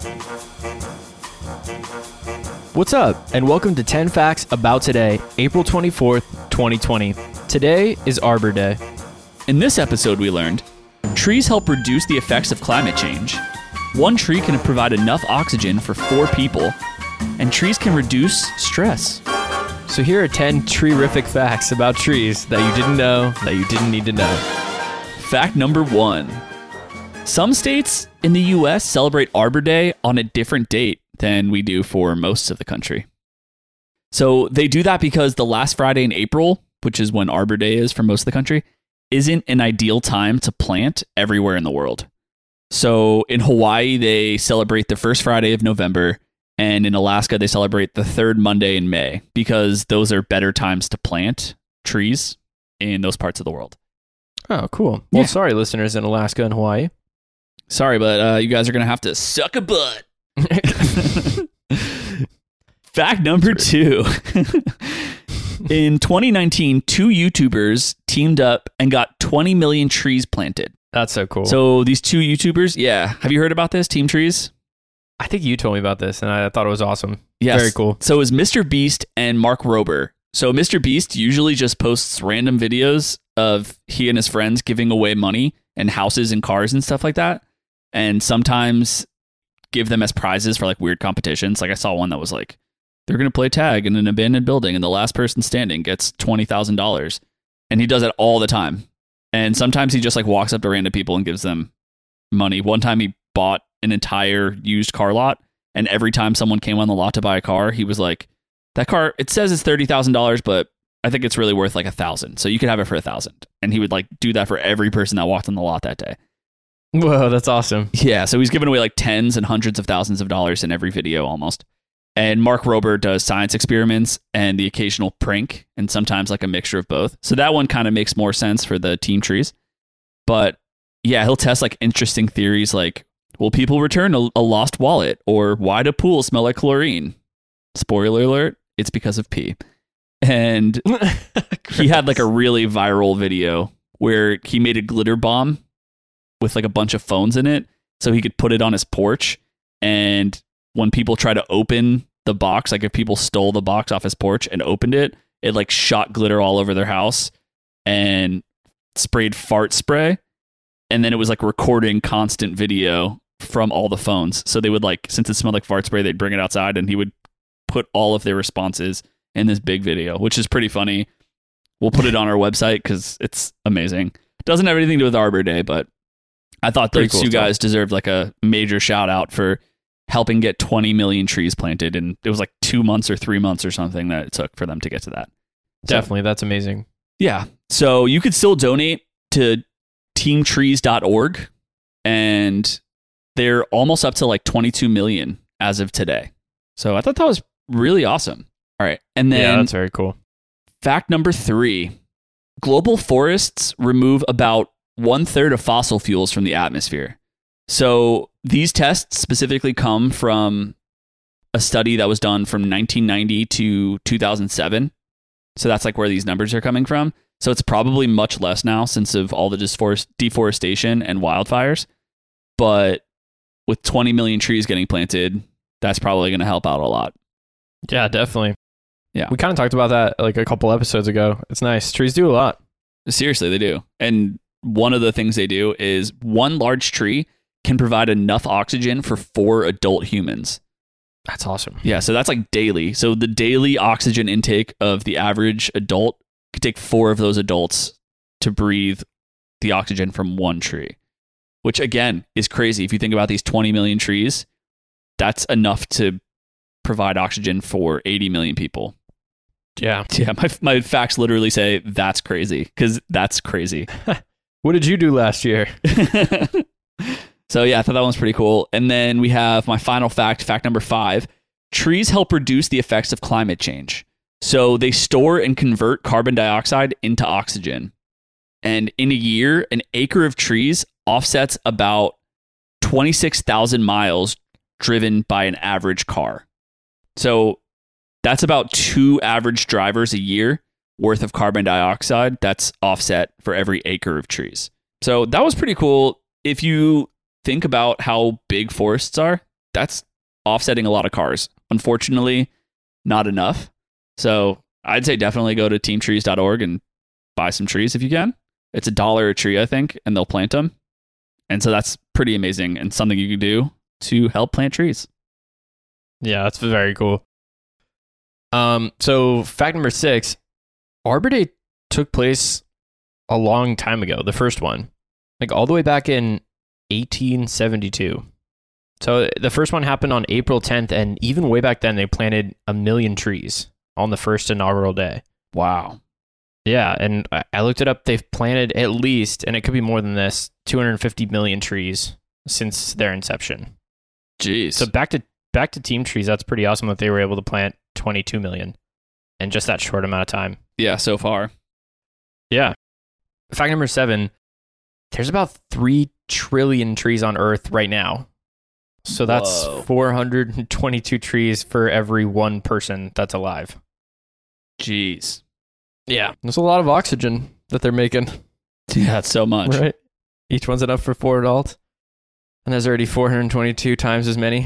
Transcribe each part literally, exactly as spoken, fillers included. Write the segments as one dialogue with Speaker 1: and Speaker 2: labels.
Speaker 1: What's up, and welcome to ten Facts About Today, April twenty-fourth, twenty twenty. Today is Arbor Day.
Speaker 2: In this episode, we learned trees help reduce the effects of climate change. One tree can provide enough oxygen for four people, and trees can reduce stress.
Speaker 1: So here are ten tree-rific facts about trees that you didn't know that you didn't need to know.
Speaker 2: Fact number one. Some states in the U S celebrate Arbor Day on a different date than we do for most of the country. So they do that because the last Friday in April, which is when Arbor Day is for most of the country, isn't an ideal time to plant everywhere in the world. So in Hawaii, they celebrate the first Friday of November, and in Alaska, they celebrate the third Monday in May because those are better times to plant trees in those parts of the world.
Speaker 1: Oh, cool. Well,
Speaker 2: Yeah.
Speaker 1: sorry, listeners in Alaska and Hawaii.
Speaker 2: Sorry, but uh, you guys are going to have to suck a butt. Fact number two. In twenty nineteen, two YouTubers teamed up and got twenty million trees planted.
Speaker 1: That's so cool.
Speaker 2: So these two YouTubers, yeah. Have you heard about this, Team Trees?
Speaker 1: I think you told me about this, and I thought it was awesome.
Speaker 2: Yes.
Speaker 1: Very cool.
Speaker 2: So it was Mister Beast and Mark Rober. So Mister Beast usually just posts random videos of he and his friends giving away money and houses and cars and stuff like that. And sometimes give them as prizes for like weird competitions. Like I saw one that was like, they're going to play tag in an abandoned building and the last person standing gets twenty thousand dollars. And he does it all the time. And sometimes he just like walks up to random people and gives them money. One time he bought an entire used car lot, and every time someone came on the lot to buy a car, he was like, that car, it says it's thirty thousand dollars, but I think it's really worth like a thousand. So you could have it for a thousand. And he would like do that for every person that walked on the lot that day.
Speaker 1: Whoa, that's awesome.
Speaker 2: Yeah, so he's giving away like tens and hundreds of thousands of dollars in every video almost. And Mark Rober does science experiments and the occasional prank, and sometimes like a mixture of both. So that one kind of makes more sense for the Team Trees. But yeah, he'll test like interesting theories like, will people return a, a lost wallet? Or why do pools smell like chlorine? Spoiler alert, it's because of pee. And he had like a really viral video where he made a glitter bomb with like a bunch of phones in it so he could put it on his porch. And when people try to open the box, like if people stole the box off his porch and opened it, it like shot glitter all over their house and sprayed fart spray. And then it was like recording constant video from all the phones. So they would like, since it smelled like fart spray, they'd bring it outside and he would put all of their responses in this big video, which is pretty funny. We'll put it on our website because it's amazing. Doesn't have anything to do with Arbor Day, but I thought those
Speaker 1: Pretty cool
Speaker 2: two
Speaker 1: stuff.
Speaker 2: guys deserved like a major shout out for helping get twenty million trees planted. And it was like two months or three months or something that it took for them to get to that. So,
Speaker 1: Definitely, that's amazing.
Speaker 2: yeah. So you could still donate to team trees dot org, and they're almost up to like twenty-two million as of today. So I thought that was really awesome. All right. And then
Speaker 1: Yeah, that's very cool.
Speaker 2: fact number three, global forests remove about one third of fossil fuels from the atmosphere. So these tests specifically come from a study that was done from nineteen ninety to two thousand seven. So that's like where these numbers are coming from. So it's probably much less now since of all the disforest- deforestation and wildfires. But with twenty million trees getting planted, that's probably going to help out a lot.
Speaker 1: Yeah, definitely.
Speaker 2: Yeah.
Speaker 1: We kind of talked about that like a couple episodes ago. It's nice. Trees do a lot.
Speaker 2: Seriously, they do. And one of the things they do is one large tree can provide enough oxygen for four adult humans.
Speaker 1: That's awesome.
Speaker 2: Yeah, so that's like daily. So the daily oxygen intake of the average adult could take four of those adults to breathe the oxygen from one tree, which again is crazy. If you think about these twenty million trees, that's enough to provide oxygen for eighty million people.
Speaker 1: Yeah.
Speaker 2: Yeah, my my facts literally say that's crazy because that's crazy.
Speaker 1: What did you do last year?
Speaker 2: So yeah, I thought that one was pretty cool. And then we have my final fact, fact number five. Trees help reduce the effects of climate change. So they store and convert carbon dioxide into oxygen. And in a year, an acre of trees offsets about twenty-six thousand miles driven by an average car. So that's about two average drivers a year worth of carbon dioxide that's offset for every acre of trees. So that was pretty cool. If you think about how big forests are, that's offsetting a lot of cars. Unfortunately, not enough. So I'd say definitely go to team trees dot org and buy some trees if you can. It's a dollar a tree, I think, and they'll plant them. And so that's pretty amazing and something you can do to help plant trees.
Speaker 1: Yeah, that's very cool. Um, so fact number six, Arbor Day took place a long time ago, the first one, like all the way back in eighteen seventy-two. So the first one happened on April tenth, and even way back then, they planted a million trees on the first inaugural day.
Speaker 2: Wow.
Speaker 1: Yeah, and I I looked it up. They've planted at least, and it could be more than this, two hundred fifty million trees since their inception.
Speaker 2: Jeez.
Speaker 1: So back to back to Team Trees, that's pretty awesome that they were able to plant twenty-two million in just that short amount of time.
Speaker 2: Yeah, so far.
Speaker 1: Yeah. Fact number seven, there's about three trillion trees on Earth right now. So that's
Speaker 2: Whoa.
Speaker 1: four hundred twenty-two trees for every one person that's alive.
Speaker 2: Jeez.
Speaker 1: Yeah. There's a lot of oxygen that they're making.
Speaker 2: Yeah, that's so much.
Speaker 1: Right. Each one's enough for four adults. And there's already four hundred twenty-two times as many.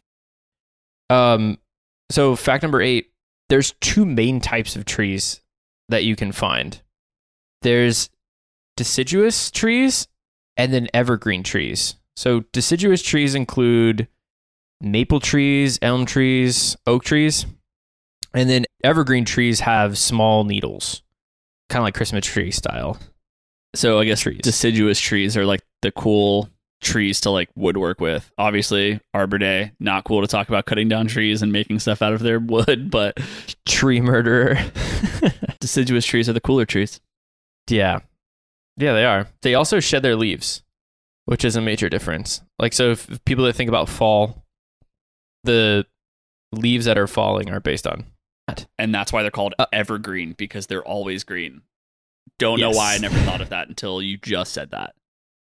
Speaker 1: Um, so fact number eight, there's two main types of trees that you can find. There's deciduous trees and then evergreen trees. So deciduous trees include maple trees, elm trees, oak trees. And then evergreen trees have small needles, kind of like Christmas tree style.
Speaker 2: So I guess
Speaker 1: Trees.
Speaker 2: deciduous trees are like the cool trees to like woodwork with. Obviously, Arbor Day, not cool to talk about cutting down trees and making stuff out of their wood, but
Speaker 1: Tree murderer.
Speaker 2: deciduous trees are the cooler trees.
Speaker 1: Yeah. Yeah, they are. They also shed their leaves, which is a major difference. Like, so if if people that think about fall, the leaves that are falling are based on that.
Speaker 2: And that's why they're called
Speaker 1: Uh,
Speaker 2: evergreen, because they're always green. Don't know
Speaker 1: Yes.
Speaker 2: why I never thought of that until you just said that.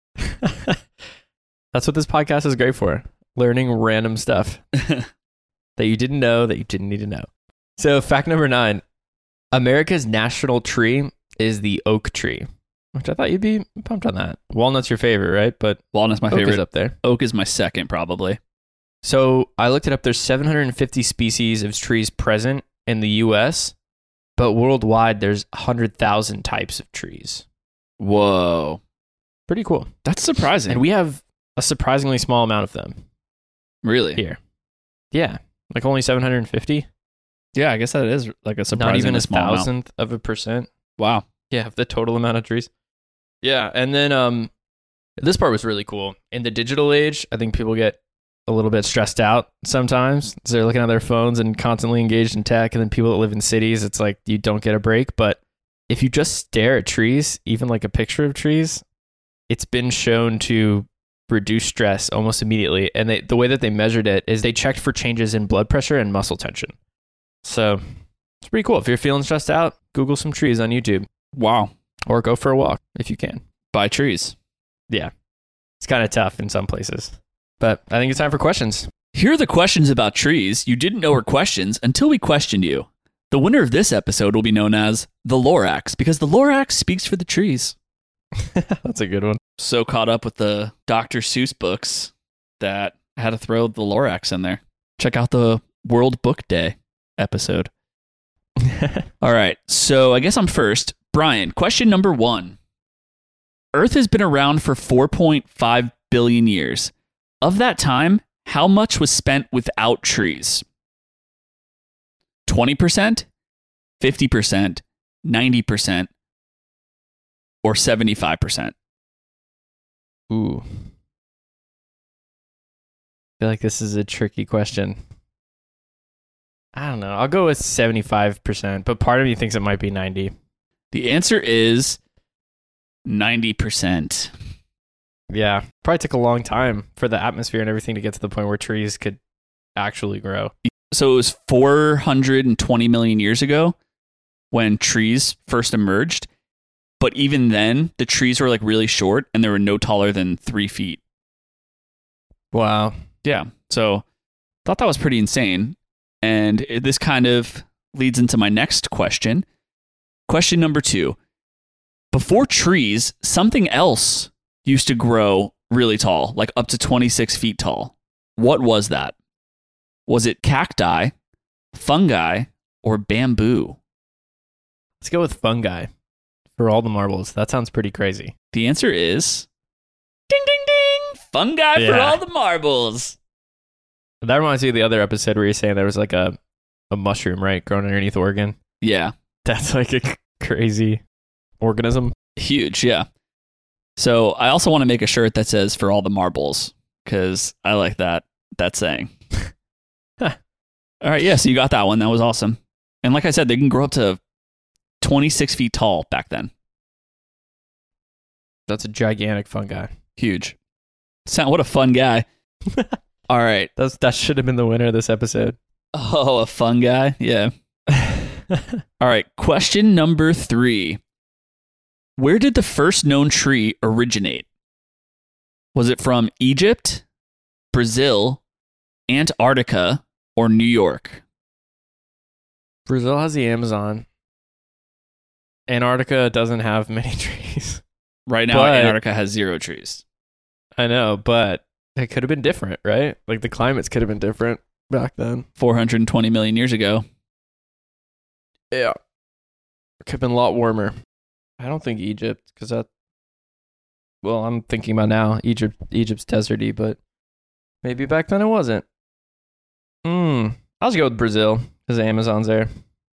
Speaker 1: That's what this podcast is great for. Learning random stuff that you didn't know that you didn't need to know. So fact number nine, America's national tree is the oak tree, which I thought you'd be pumped on that. Walnut's your favorite, right? But
Speaker 2: Walnut's my
Speaker 1: oak
Speaker 2: favorite.
Speaker 1: is up there.
Speaker 2: Oak is my second, probably.
Speaker 1: So I looked it up. There's seven hundred fifty species of trees present in the U S, but worldwide there's one hundred thousand types of trees.
Speaker 2: Whoa.
Speaker 1: Pretty cool.
Speaker 2: That's surprising.
Speaker 1: And we have a surprisingly small amount of them
Speaker 2: really?
Speaker 1: here. Yeah, like only seven hundred fifty.
Speaker 2: Yeah, I guess that is like a
Speaker 1: Not
Speaker 2: surprisingly
Speaker 1: even a
Speaker 2: small amount.
Speaker 1: thousandth of a percent.
Speaker 2: Wow.
Speaker 1: Yeah, of the total amount of trees. Yeah, and then um, this part was really cool. In the digital age, I think people get a little bit stressed out sometimes. So they're looking at their phones and constantly engaged in tech. And then people that live in cities, it's like you don't get a break. But if you just stare at trees, even like a picture of trees, it's been shown to reduce stress almost immediately. And they, the way that they measured it is they checked for changes in blood pressure and muscle tension. So it's pretty cool. If you're feeling stressed out, Google some trees on YouTube.
Speaker 2: Wow.
Speaker 1: Or go for a walk if you can.
Speaker 2: Buy trees.
Speaker 1: Yeah. It's kind of tough in some places. But I think it's time for questions.
Speaker 2: Here are the questions about trees you didn't know were questions until we questioned you. The winner of this episode will be known as the Lorax, because the Lorax speaks for the trees.
Speaker 1: That's a good one.
Speaker 2: So caught up with the Doctor Seuss books that I had to throw the Lorax in there. Check out the World Book Day episode. All right, so I guess I'm first. Brian, question number one. Earth has been around for four point five billion years. Of that time, how much was spent without trees? twenty percent, fifty percent, ninety percent, or seventy-five percent?
Speaker 1: Ooh. I feel like this is a tricky question. I don't know. I'll go with seventy-five percent, but part of me thinks it might be ninety.
Speaker 2: The answer is ninety percent.
Speaker 1: Yeah. Probably took a long time for the atmosphere and everything to get to the point where trees could actually grow.
Speaker 2: So it was four hundred twenty million years ago when trees first emerged. But even then, the trees were like really short and they were no taller than three feet.
Speaker 1: Wow.
Speaker 2: Yeah. So thought that was pretty insane. And it- this kind of leads into my next question. Question number two. Before trees, something else used to grow really tall, like up to twenty-six feet tall. What was that? Was it cacti, fungi, or bamboo?
Speaker 1: Let's go with fungi for all the marbles. That sounds pretty crazy.
Speaker 2: The answer is ding, ding, ding. Fungi for
Speaker 1: Yeah.
Speaker 2: all the marbles.
Speaker 1: That reminds me of the other episode where you're saying there was like a, a mushroom, right, growing underneath Oregon.
Speaker 2: Yeah.
Speaker 1: That's like a c- crazy organism.
Speaker 2: Huge, yeah. So I also want to make a shirt that says for all the marbles because I like that that saying.
Speaker 1: Huh.
Speaker 2: All right, yeah, so you got that one. That was awesome. And like I said, they can grow up to twenty-six feet tall back then.
Speaker 1: That's a gigantic fungi.
Speaker 2: Huge. Sound what a fun guy. All right.
Speaker 1: That's that should have been the winner of this episode.
Speaker 2: Oh, a fun guy. Yeah. All right. Question number three. Where did the first known tree originate? Was it from Egypt, Brazil, Antarctica, or New York?
Speaker 1: Brazil has the Amazon. Antarctica doesn't have many trees.
Speaker 2: Right now,
Speaker 1: But-
Speaker 2: Antarctica has zero trees.
Speaker 1: I know, but it could have been different, right? Like the climates could have been different back then.
Speaker 2: four hundred twenty million years ago.
Speaker 1: Yeah. It could have been a lot warmer. I don't think Egypt, because that. Well, I'm thinking about now. Egypt, Egypt's deserty, but maybe back then it wasn't. Hmm. I'll just go with Brazil, because the Amazon's there.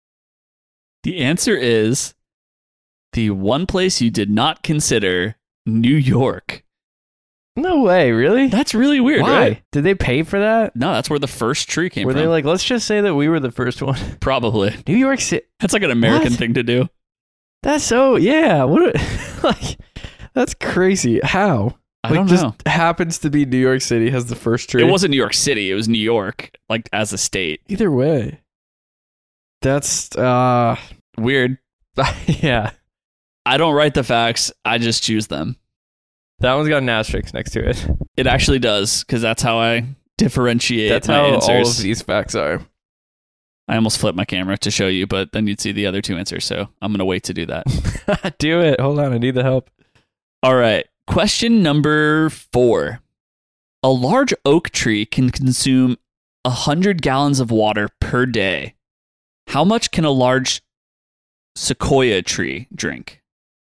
Speaker 2: The answer is the one place you did not consider, New York.
Speaker 1: No way, really?
Speaker 2: That's really weird,
Speaker 1: Why?
Speaker 2: right?
Speaker 1: Did they pay for that?
Speaker 2: No, that's where the first tree came
Speaker 1: Were
Speaker 2: from.
Speaker 1: they like, let's just say that we were the first one?
Speaker 2: Probably.
Speaker 1: New York City.
Speaker 2: That's like an American
Speaker 1: What?
Speaker 2: thing to do.
Speaker 1: That's so, yeah. What? A, like, that's crazy. How?
Speaker 2: I
Speaker 1: like,
Speaker 2: don't
Speaker 1: just
Speaker 2: know.
Speaker 1: happens to be New York City has the first tree.
Speaker 2: It wasn't New York City. It was New York, like as a state.
Speaker 1: Either way. That's, uh,
Speaker 2: Weird.
Speaker 1: yeah.
Speaker 2: I don't write the facts. I just choose them.
Speaker 1: That one's got an asterisk next to it.
Speaker 2: It actually does, because that's how I differentiate
Speaker 1: That's
Speaker 2: my
Speaker 1: how
Speaker 2: answers.
Speaker 1: all of these facts are.
Speaker 2: I almost flipped my camera to show you, but then you'd see the other two answers, so I'm going to wait to do that.
Speaker 1: Do it. Hold on. I need the help.
Speaker 2: All right. Question number four. A large oak tree can consume one hundred gallons of water per day. How much can a large sequoia tree drink?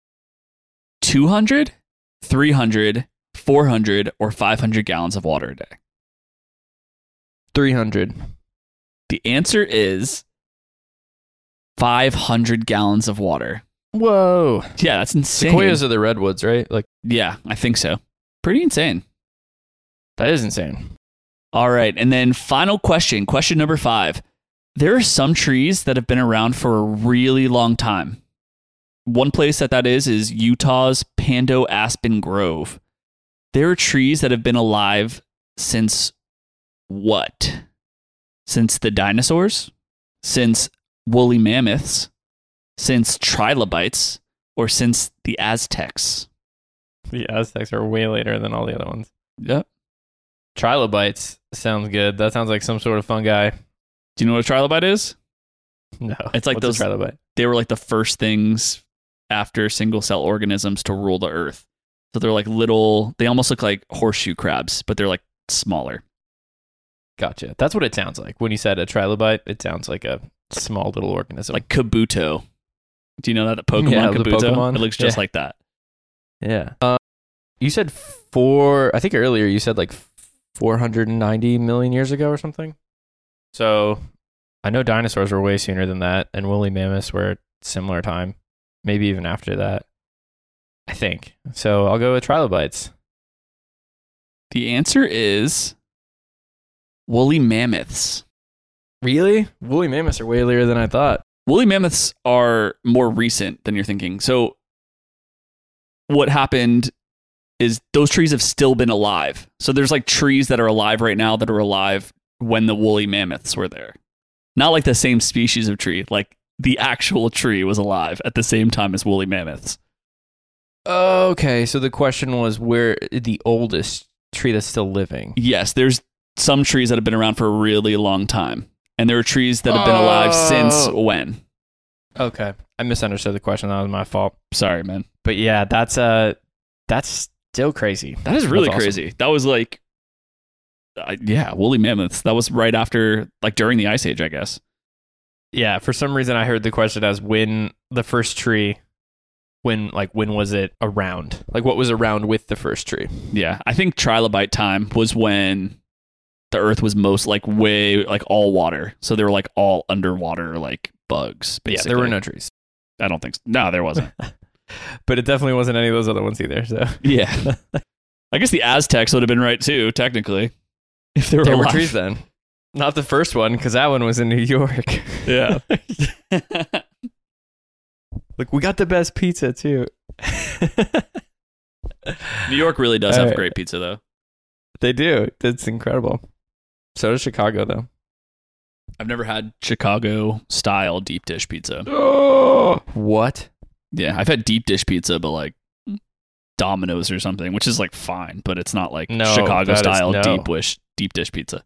Speaker 2: two hundred, three hundred, four hundred, or five hundred gallons of water a day?
Speaker 1: three hundred.
Speaker 2: The answer is five hundred gallons of water.
Speaker 1: Whoa.
Speaker 2: Yeah, that's insane.
Speaker 1: Sequoias are the redwoods, right? Like,
Speaker 2: Yeah, I think so. Pretty insane.
Speaker 1: that is insane.
Speaker 2: All right. And then final question, question number five. There are some trees that have been around for a really long time. One place that that is is Utah's Pando Aspen Grove. There are trees that have been alive since what? Since the dinosaurs? Since woolly mammoths? Since trilobites? Or since the Aztecs?
Speaker 1: The Aztecs are way later than all the other ones.
Speaker 2: Yep.
Speaker 1: Trilobites sounds good. That sounds like some sort of fungi.
Speaker 2: Do you know what a trilobite is?
Speaker 1: No.
Speaker 2: It's like
Speaker 1: What's
Speaker 2: those-
Speaker 1: a trilobite.
Speaker 2: They were like the first things after single cell organisms to rule the earth. So they're like little, they almost look like horseshoe crabs, but they're like smaller.
Speaker 1: Gotcha. That's what it sounds like. When you said a trilobite, it sounds like a small little organism.
Speaker 2: Like Kabuto. Do you know that? The Pokemon
Speaker 1: Yeah, the
Speaker 2: Kabuto?
Speaker 1: Pokemon.
Speaker 2: It looks just
Speaker 1: Yeah.
Speaker 2: like that.
Speaker 1: yeah. Uh, you said four, I think earlier you said like four hundred ninety million years ago or something. So I know dinosaurs were way sooner than that, and woolly mammoths were similar time, maybe even after that. I think. So I'll go with trilobites.
Speaker 2: The answer is woolly mammoths.
Speaker 1: Really? Woolly mammoths are way later than I thought.
Speaker 2: Woolly mammoths are more recent than you're thinking. So what happened is those trees have still been alive. So there's like trees that are alive right now that are alive when the woolly mammoths were there. Not like the same species of tree, like the actual tree was alive at the same time as woolly mammoths.
Speaker 1: Okay, so the question was where the oldest tree that's still living.
Speaker 2: Yes, there's some trees that have been around for a really long time. And there are trees that have been alive
Speaker 1: Oh.
Speaker 2: since when?
Speaker 1: Okay, I misunderstood the question. That was my fault.
Speaker 2: Sorry, man.
Speaker 1: But yeah, that's uh, that's still crazy.
Speaker 2: That is really
Speaker 1: That's awesome.
Speaker 2: crazy. That was like Uh, yeah, woolly mammoths. That was right after, like during the Ice Age, I guess.
Speaker 1: Yeah, for some reason I heard the question as when the first tree, when like when was it around? Like what was around with the first tree?
Speaker 2: Yeah, I think trilobite time was when the Earth was most like way like all water. So they were like all underwater like bugs. Basically.
Speaker 1: Yeah, there were no trees.
Speaker 2: I don't think so. No, there wasn't.
Speaker 1: But it definitely wasn't any of those other ones either. So
Speaker 2: yeah, I guess the Aztecs would have been right too, technically, if they were
Speaker 1: there
Speaker 2: alive.
Speaker 1: were trees then. Not the first one, because that one was in New York.
Speaker 2: Yeah.
Speaker 1: Like, we got the best pizza, too.
Speaker 2: New York really does
Speaker 1: All
Speaker 2: have
Speaker 1: right.
Speaker 2: great pizza, though.
Speaker 1: They do. It's incredible. So does Chicago, though.
Speaker 2: I've never had Chicago-style deep dish pizza.
Speaker 1: Oh, what?
Speaker 2: Yeah, I've had deep dish pizza, but like Domino's or something, which is like fine, but it's not like
Speaker 1: No, that is
Speaker 2: Chicago-style
Speaker 1: no.
Speaker 2: deep wish deep dish pizza.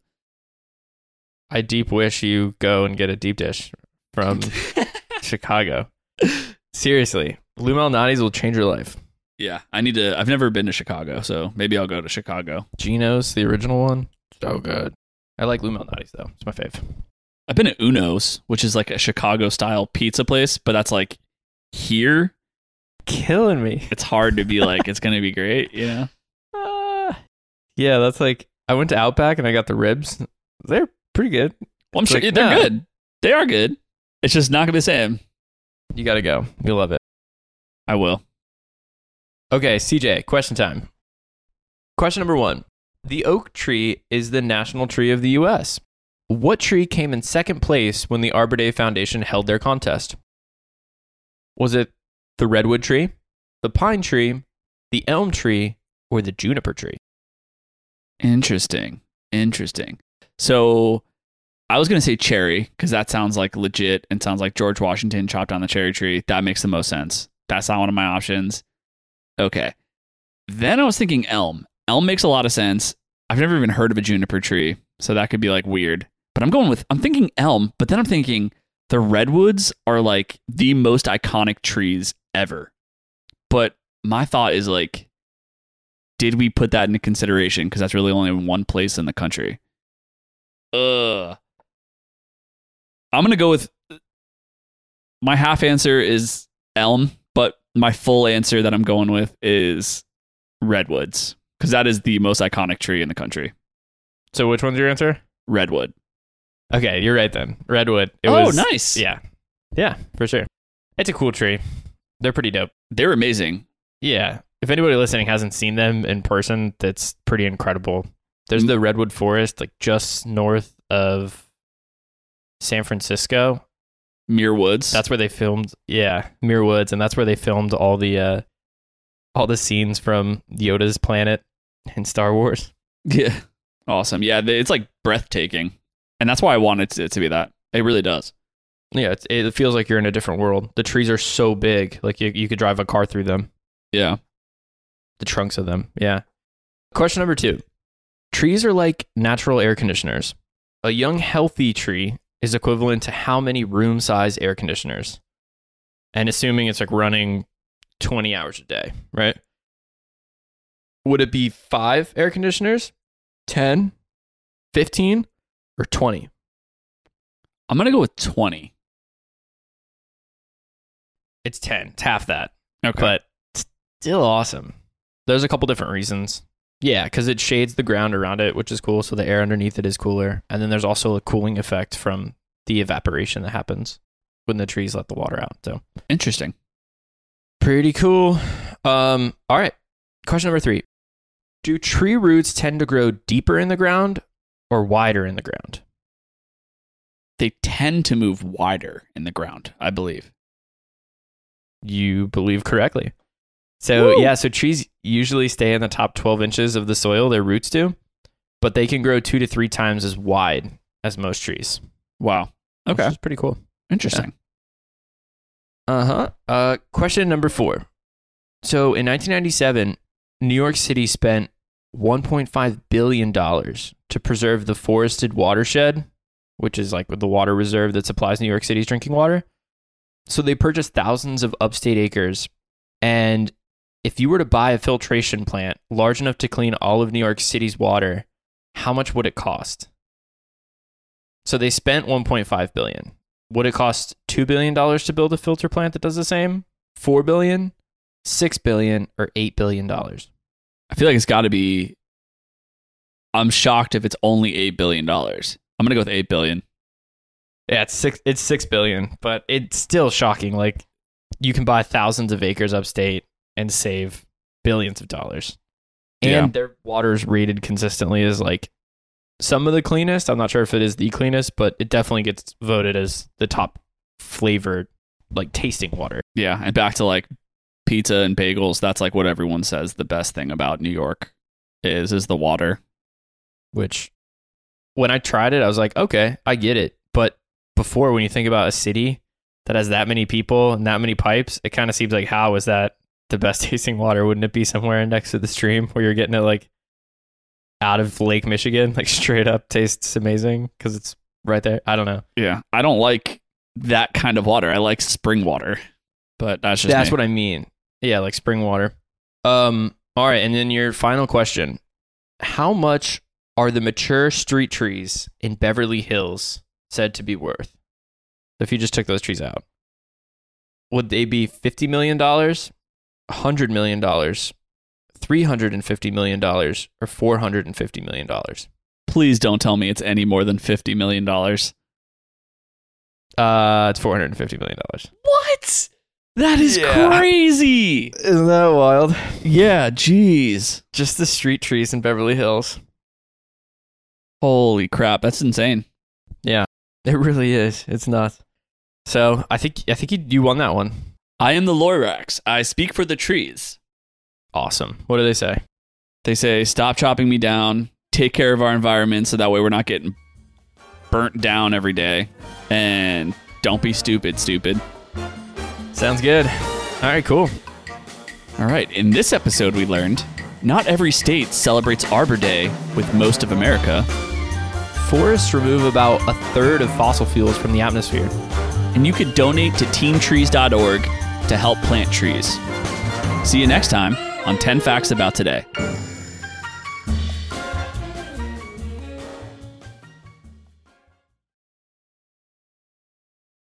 Speaker 1: I deep wish you go and get a deep dish from Chicago. Seriously. Lou Malnati's will change your life.
Speaker 2: Yeah, I need to. I've never been to Chicago, so maybe I'll go to Chicago.
Speaker 1: Geno's, the original one. So good. I like Lou Malnati's, though. It's my fave.
Speaker 2: I've been to Uno's, which is like a Chicago-style pizza place, but that's like here.
Speaker 1: Killing me.
Speaker 2: It's hard to be like it's gonna be great, you know?
Speaker 1: Uh, yeah, that's like, I went to Outback and I got the ribs. They're pretty good.
Speaker 2: Well, I'm
Speaker 1: It's
Speaker 2: sure
Speaker 1: like,
Speaker 2: they're
Speaker 1: nah.
Speaker 2: good. They are good. It's just not gonna be the same.
Speaker 1: You got to go. You'll love it.
Speaker 2: I will.
Speaker 1: Okay, C J, question time. Question number one. The oak tree is the national tree of the U S. What tree came in second place when the Arbor Day Foundation held their contest? Was it the redwood tree, the pine tree, the elm tree, or the juniper tree?
Speaker 2: Interesting. Interesting. So I was going to say cherry because that sounds like legit and sounds like George Washington chopped down the cherry tree. That makes the most sense. That's not one of my options. Okay. Then I was thinking elm. Elm makes a lot of sense. I've never even heard of a juniper tree, so that could be like weird. But I'm going with, I'm thinking elm, but then I'm thinking the redwoods are like the most iconic trees ever. But my thought is like, did we put that into consideration? Because that's really only one place in the country. Ugh. I'm going to go with, my half answer is elm, but my full answer that I'm going with is redwoods. Because that is the most iconic tree in the country.
Speaker 1: So which one's your answer?
Speaker 2: Redwood.
Speaker 1: Okay, you're right then. Redwood. It
Speaker 2: oh,
Speaker 1: was,
Speaker 2: nice.
Speaker 1: Yeah. Yeah, for sure. It's a cool tree. They're pretty dope.
Speaker 2: They're amazing.
Speaker 1: Yeah. If anybody listening hasn't seen them in person, that's pretty incredible. There's
Speaker 2: Mm.
Speaker 1: the Redwood Forest, like just north of San Francisco.
Speaker 2: Muir Woods.
Speaker 1: That's where they filmed. Yeah, Muir Woods, and that's where they filmed all the uh, all the scenes from Yoda's planet in Star Wars.
Speaker 2: Yeah. Awesome. Yeah, they, it's like breathtaking. And that's why I wanted it to be that. It really does.
Speaker 1: Yeah, it's, it feels like you're in a different world. The trees are so big, like you you could drive a car through them.
Speaker 2: Yeah.
Speaker 1: The trunks of them. Yeah. Question number two. Trees are like natural air conditioners. A young, healthy tree is equivalent to how many room-size air conditioners? And assuming it's like running twenty hours a day, right? Would it be five air conditioners, ten, fifteen, or twenty?
Speaker 2: I'm going to go with twenty.
Speaker 1: It's ten. It's half that.
Speaker 2: Okay.
Speaker 1: But still awesome. There's a couple different reasons. Yeah, because it shades the ground around it, which is cool. So the air underneath it is cooler. And then there's also a cooling effect from the evaporation that happens when the trees let the water out. So
Speaker 2: Interesting.
Speaker 1: pretty cool. Um, all right. Question number three. Do tree roots tend to grow deeper in the ground or wider in the ground?
Speaker 2: They tend to move wider in the ground, I believe.
Speaker 1: You believe correctly. So
Speaker 2: Woo!
Speaker 1: yeah, so trees usually stay in the top twelve inches of the soil, their roots do, but they can grow two to three times as wide as most trees.
Speaker 2: Wow. Okay.
Speaker 1: Which is pretty cool.
Speaker 2: Interesting.
Speaker 1: Uh-huh. Uh, question number four. So in nineteen ninety-seven, New York City spent one point five billion dollars to preserve the forested watershed, which is like the water reserve that supplies New York City's drinking water. So they purchased thousands of upstate acres, and if you were to buy a filtration plant large enough to clean all of New York City's water, how much would it cost? So they spent one point five billion dollars. Would it cost two billion dollars to build a filter plant that does the same? four billion dollars, six billion dollars, or eight billion dollars?
Speaker 2: I feel like it's got to be. I'm shocked if it's only eight billion dollars. I'm going to go with eight billion dollars.
Speaker 1: Yeah, it's six, it's six billion dollars, but it's still shocking. Like, you can buy thousands of acres upstate and save billions of dollars. And
Speaker 2: Yeah.
Speaker 1: their water's rated consistently as like some of the cleanest. I'm not sure if it is the cleanest, but it definitely gets voted as the top flavored, like tasting water.
Speaker 2: Yeah, and back to like pizza and bagels. That's like what everyone says the best thing about New York is is the water.
Speaker 1: Which, when I tried it, I was like, okay, I get it. But before, when you think about a city that has that many people and that many pipes, it kind of seems like, how is that the best tasting water? Wouldn't it be somewhere next to the stream where you're getting it like out of Lake Michigan, like straight up tastes amazing because it's right there? I don't know.
Speaker 2: Yeah, I don't like that kind of water. I like spring water, but that's just
Speaker 1: That's
Speaker 2: me.
Speaker 1: what I mean. Yeah, like spring water. Um. All right, and then your final question: how much are the mature street trees in Beverly Hills said to be worth? If you just took those trees out, would they be fifty million dollars, one hundred million dollars, three hundred fifty million dollars, or four hundred fifty million dollars?
Speaker 2: Please don't tell me it's any more than fifty million dollars.
Speaker 1: Uh, it's four hundred fifty million dollars.
Speaker 2: What? That is
Speaker 1: Yeah.
Speaker 2: crazy.
Speaker 1: Isn't that wild?
Speaker 2: Yeah, jeez.
Speaker 1: Just the street trees in Beverly Hills.
Speaker 2: Holy crap, that's insane.
Speaker 1: Yeah, it really is. It's nuts. So I think I think you, you won that one.
Speaker 2: I am the Lorax. I speak for the trees.
Speaker 1: Awesome. What do they say?
Speaker 2: They say, stop chopping me down, take care of our environment so that way we're not getting burnt down every day, and don't be stupid, stupid.
Speaker 1: Sounds good. All right, cool.
Speaker 2: All right, in this episode we learned, not every state celebrates Arbor Day with most of America,
Speaker 1: Forests remove about a third of fossil fuels from the atmosphere.
Speaker 2: and you could donate to teen trees dot org to help plant trees. See you next time on ten Facts About Today.